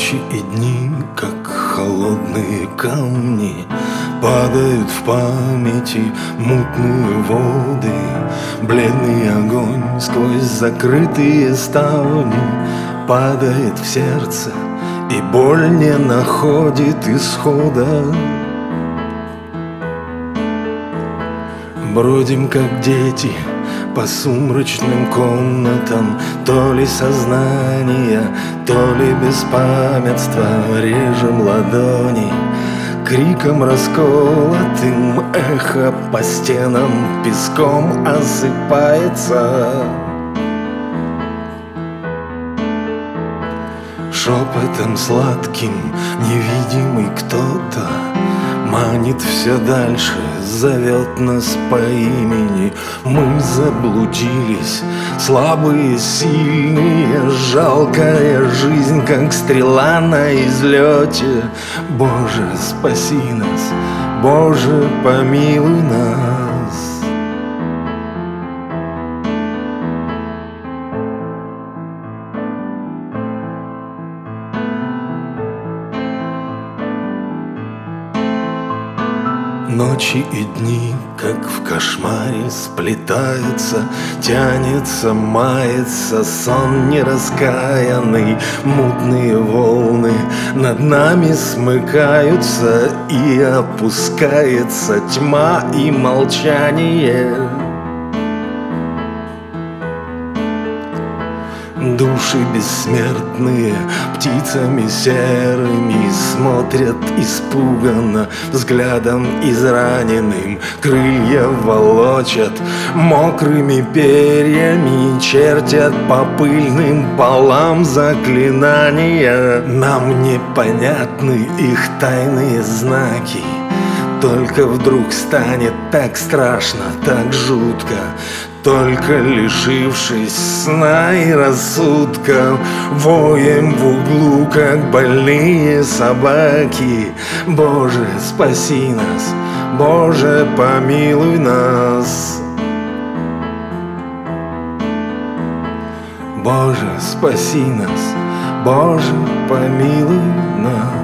Ночи и дни, как холодные камни, падают в памяти мутные воды. Бледный огонь сквозь закрытые ставни падает в сердце, и боль не находит исхода. Бродим, как дети, по сумрачным комнатам, то ли сознание, то ли беспамятство. Режем ладони криком расколотым, эхо по стенам песком осыпается. Шепотом сладким невидимый кто-то манит все дальше, зовет нас по имени. Мы заблудились, слабые, сильные, жалкая жизнь, как стрела на излете. Боже, спаси нас, Боже, помилуй нас. Ночи и дни, как в кошмаре, сплетаются, тянется, мается сон нераскаянный. Мутные волны над нами смыкаются, и опускается тьма и молчание. Души бессмертные птицами серыми смотрят испуганно, взглядом израненным крылья волочат, мокрыми перьями чертят по пыльным полам заклинания. Нам непонятны их тайные знаки, только вдруг станет так страшно, так жутко, только лишившись сна и рассудка, воем в углу, как больные собаки. Боже, спаси нас, Боже, помилуй нас. Боже, спаси нас, Боже, помилуй нас.